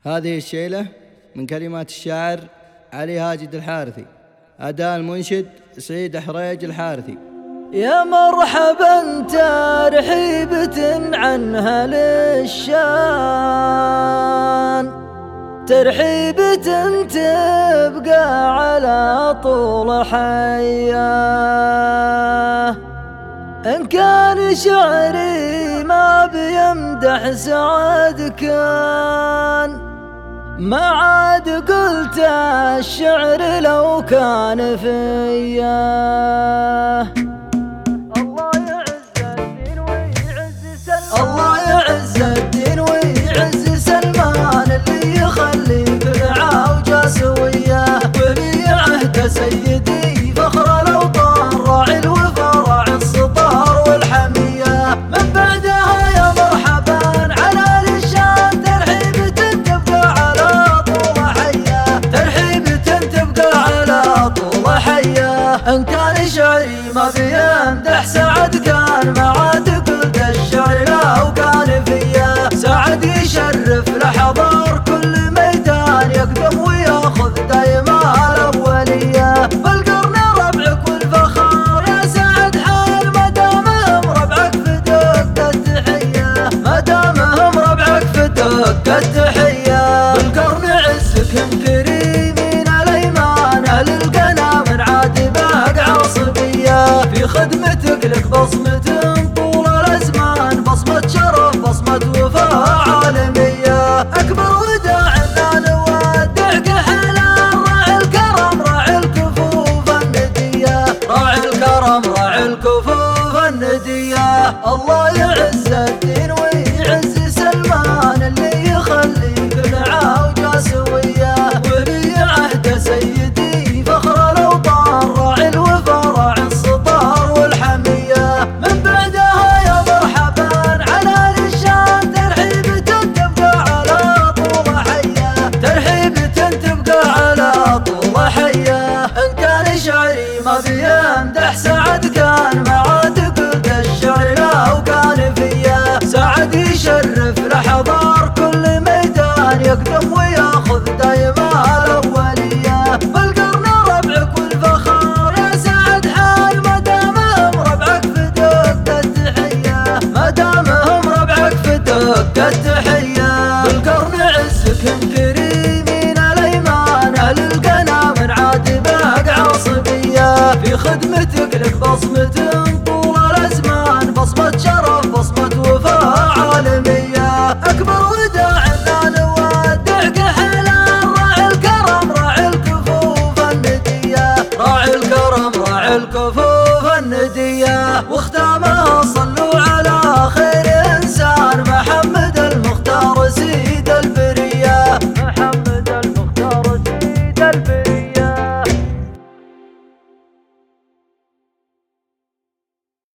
هذه الشيلة من كلمات الشاعر علي هاجد الحارثي، أداء المنشد سعيد حريج الحارثي. يا مرحبا ترحيبة عنها للشان، ترحيبة تبقى على طول حياه. إن كان شعري ما بيمدح سعد كان، ما عاد قلت الشعر لو كان فياه. الله يعز الدين ويعز سلمان، اللي يخلي فرعه وجاسويه، ولي عهد سيدي فخر الاوطان، راعي الوفا راعي السطار والحميه. من بعدها يا مرحبا على للشان، ترحيبة تبقى على طول حياه، ترحيبة تبقى على طول حياه. ان كان شعري ما بيمدح سعد كان، ما عاد قلت الشعر لو كان فيا. سعد يشرف لحضار كل ميدان، يقدم وياخذ دايما الاوليه. بالقرن ربعك والفخار يا سعد حال، ما دامهم ربعك في دق التحيه، ما دامهم ربعك في دق التحيه. بالقرن عزكم كريمين الايمان، اهل القنا من عاد باق عصبيه. في خدمتك لك بصمة طول الازمان، بصمة شرف بصمة وفاء عالمية. اكبر وداع لا نودعك حلال، راعي الكرم راعي الكفوف الندية، راعي الكرم راعي الكفوف الندية. الله يعز الدين ويعز سلمان، اللي يخلي قنعه وجاسوية، ولي عهد سيدي فخر الاوطان، راعي الوفا راعي السطار والحمية. من بعدها يا مرحبا على للشان، ترحيبة تبقى على طول حياه، ترحيبة تبقى على طول حياه. ان كان شعري ما بيمدح سعد كان، ما عاد قلت الشعر لو كان فيا. سعد يشرف لحضار كل ميدان، يقدم وياخذ دايما الاوليه. بالقرن ربعك والفخار يا سعد حال، ما دامهم ربعك في دق التحيه، ما دامهم ربعك في دق التحيه. بالقرن عزكم كريمين الايمان، اهل القنا من عاد باق عصبيه. في خدمتك لك بصمة طول الازمان، بصمة شرف بصمة وفاء عالميه. اكبر وداع لا نودعك حلال، راعي الكرم راعي الكفوف النديه، راعي الكرم راعي الكفوف النديه. واختام